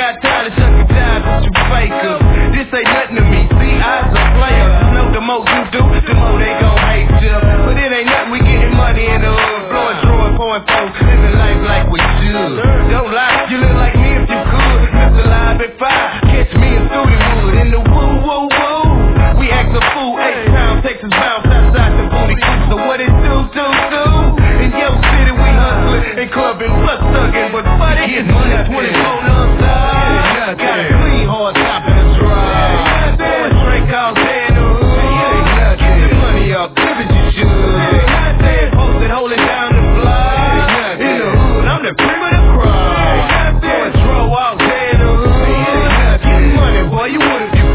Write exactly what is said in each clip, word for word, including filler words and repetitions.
got time to suck it down, but you fakers. This ain't nothing to me, see, I's a player. Know the more you do, the more they gon' hate you. But it ain't nothing, we getting money in the hood. Blowing, throwing, pouring, folks, living life like we should. Don't lie, you look like me if you could. Mister Live at five, catch me in Studewood. In the woo, woo, woo. We act a fool, eight pound, Texas bounce outside the booty. So what it do, do, do? In your city we hustling and clubbing, plus thugging, but buddy, get money twenty-four non-stop. Got a clean hard top and a dry. Boy, Drake all day in the hood. Get the money up, give it you should. Posted holding down the block. In the hood, I'm the cream of the crop. Boy, Dro all day in the hood. Get money, boy, you would if you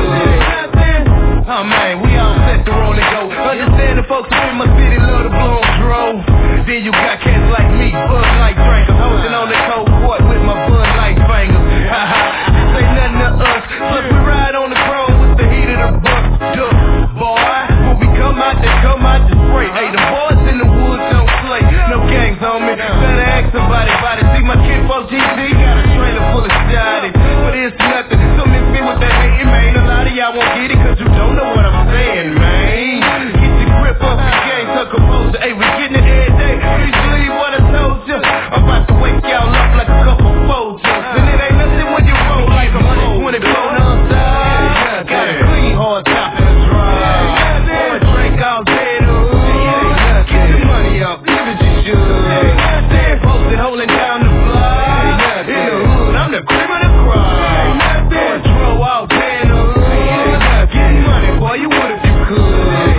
could. Oh man, we all set to roll and go. Understand the folks in my city love to blow on Dro. Then you got cats like me, bug like drinkers, holding on the cold court with my bud like fingers. Haha, say nothing to us. Plus we ride on the chrome with the heat of the buck. Duh, boy, when we come out, they come out to spray. Hey, the boys in the woods don't play. No gangs on me. Better ask somebody about it. See my kid for G C got a trailer full of shotties, but it's nothing. So miss me with that hating, man. A lot of y'all won't get it 'cause you don't know what I'm saying, man. Get your grip up, the game took composure. Hey, we getting it every day. Please believe what I told you. I'm about to wake y'all up like a couple Folgers. And it ain't nothing when you roll like a phone. When it blow non-stop, got a clean hard top and a dry. Boy, Drake all day in the hood. Get the money up, give it you should. Stay posted, holding down the block. In the hood, I'm the cream of the crop. Boy, Dro all day in the hood. Get money, boy, you would if you could.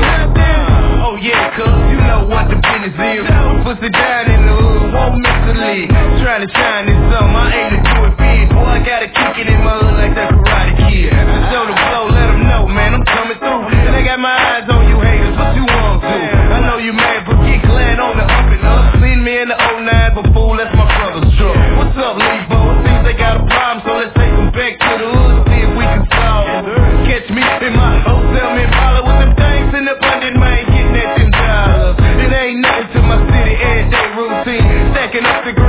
Oh yeah, cuz you know what the business is. Pussy down in the hood, won't miss the lead. Trying to shine this summer, I aim to do it big. Boy, I gotta kick it in my hood like that Karate Kid. So show the flow, let them know, man, I'm coming through. And I got my eyes on you haters, what you want to? I know you mad, but get glad on the up and up. Seen me in the oh nine, but fool, that's my brother's truck. What's up, Lebo? It seems they got a problem, so let's take them back to the hood, see if we can solve them. Catch me in my hotel, man, follow with them things in the abundant, man, getting that ten dollars. It ain't nothing to my city, everyday routine. Stacking up the